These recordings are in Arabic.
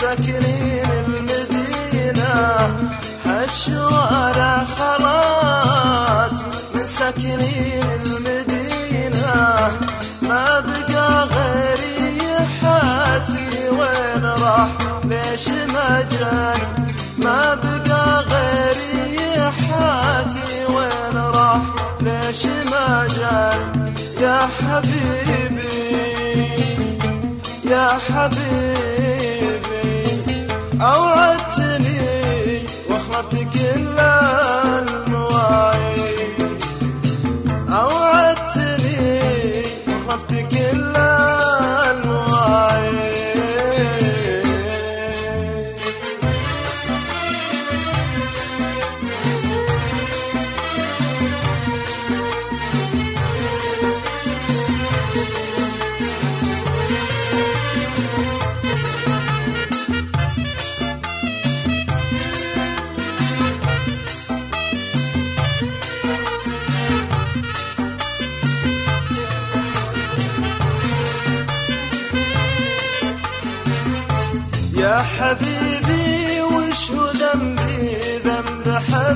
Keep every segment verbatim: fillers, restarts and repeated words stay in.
ساكنين المدينة، هالشوارع خلات من ساكنين المدينة، ما بقى غيري حاتي وين راح ليش ما جاني، ما بقى غيري حاتي وين راح ليش ما جاني. يا حبيبي يا حبيبي أوعدتني واخلفت كل المواعيد، أوعدتني واخلفت كل المواعيد. يا حبيبي وش هو ذنبي ذنب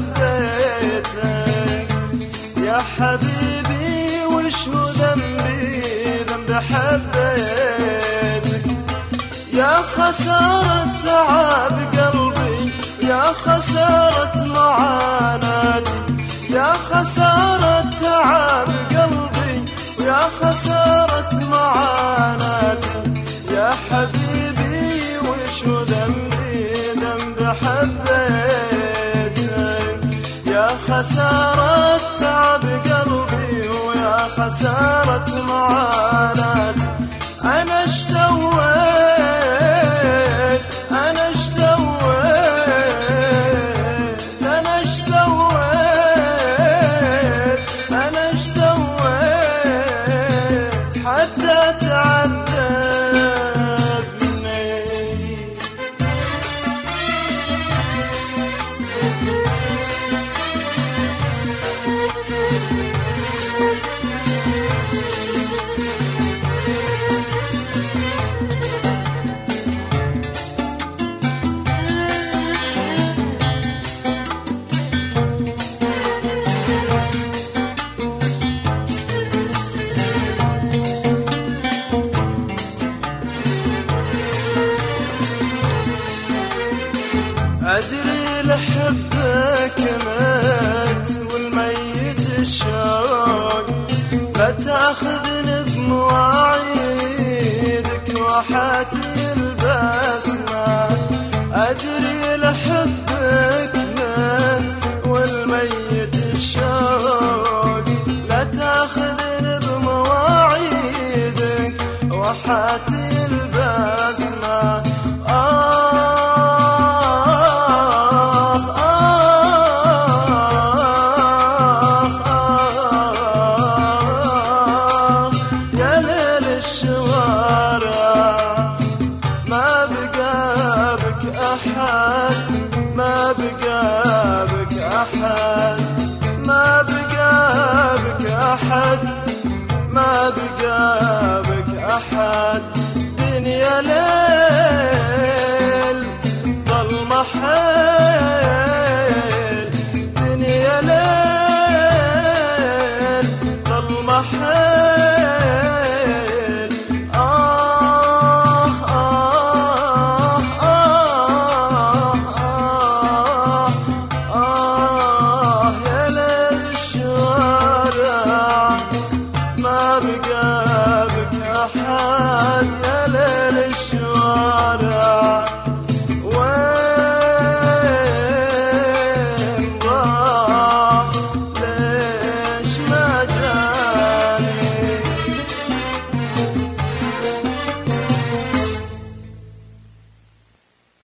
حبيتك، يا حبيبي وش هو ذنبي ذنب حبيتك. يا خسارة تعب قلبي يا خسارة معاناتي، يا خسارة تعب قلبي ويا خسارة معاناتي. يا حبيبي شو ذنبي ذنب حبيتك، يا خسارة تعب قلبي ويا خسارة معاناتي. أنا اش سويت أنا اش سويت أنا اش سويت أنا اش سويت حتى تعذبني. أدري لحبك مات والميت الشوق، لا تاخذني بمواعيدك وحاتي البسمة. أدري لحبك مات والميت الشوق، لا تاخذني بمواعيدك وحاتي البسمة. ما بقى بك أحد ما بقى بك أحد ما بقى بك أحد دنيا.